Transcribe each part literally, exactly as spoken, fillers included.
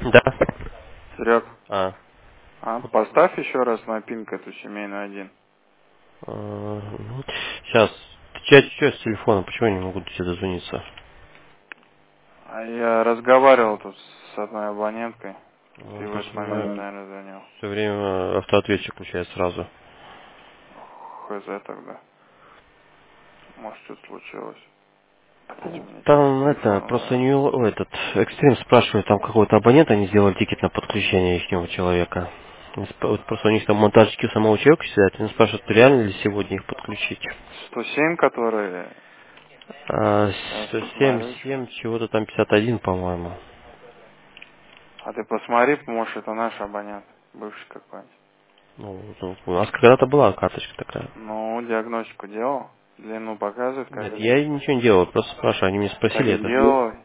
Да. Серег, А. а поставь еще раз на пинг эту семейную один. а, ну, сейчас. Ты что с телефона? Почему я не могу до тебя дозвониться? А я разговаривал тут с одной абоненткой. Ну, Ты в просто этот у меня момент, наверное, звонил. все время автоответчик включает сразу. Хз тогда. Может, что-то случилось. Опять у меня Там это, телефон просто звонит. не этот, экстрим спрашивает, там какой-то абонент, они сделали тикет на подключение ихнего человека. Они сп- Вот просто у них там монтажники у самого человека сидят, они спрашивают, реально ли сегодня их подключить. сто семь, который... А, Сейчас семь посмотрю, что. семь чего-то там пятьдесят один, по-моему. А ты посмотри, может, это наш абонент. Бывший какой-нибудь. Ну, ну, у нас когда-то была карточка такая. Ну, диагностику делал. Длину показывает Нет, каждый день. я ничего не делал, просто спрашиваю, они мне Так спросили это. делай.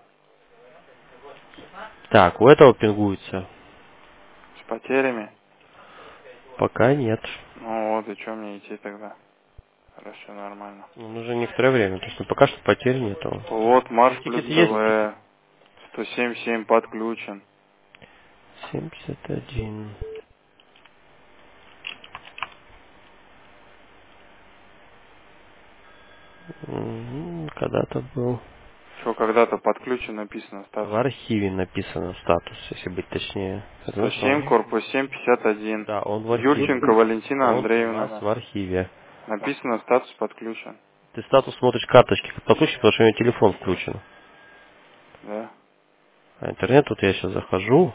Так, у этого пингуется? С потерями. Пока нет. Ну вот, и что мне идти тогда? Хорошо, нормально. Ну, нужно некоторое время, то есть ну, пока что потерь нету. Вот, Ну, Марш плюс тикет есть, тикет. ТВ. сто семь семь подключен. семьдесят один. М, Когда-то был. Что когда-то подключен, написано В статус. архиве написано статус, если быть точнее. Это сто значит, семь он... корпус семь пятьдесят один. Да, он в Юрченко архиве. Валентина Он у нас Андреевна. в архиве. Написано статус подключен. Ты статус смотришь карточки, как подключен, потому что у меня телефон включен. Да. А интернет, тут я сейчас захожу,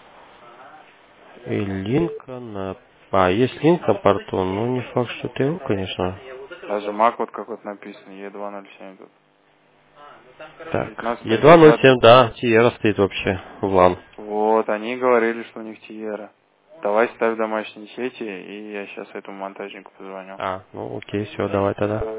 и линк на... А, есть линк на порту, ну не факт, что это его, конечно. Даже мак вот какой-то написан. Е два ноль семь тут. Так, девятнадцатое Е два ноль десятое. семь, да, Тиера стоит вообще в лан. Вот, они говорили, что у них Тиера. Давай ставь домашние сети, и я сейчас этому монтажнику позвоню. А, ну окей, все, давай тогда.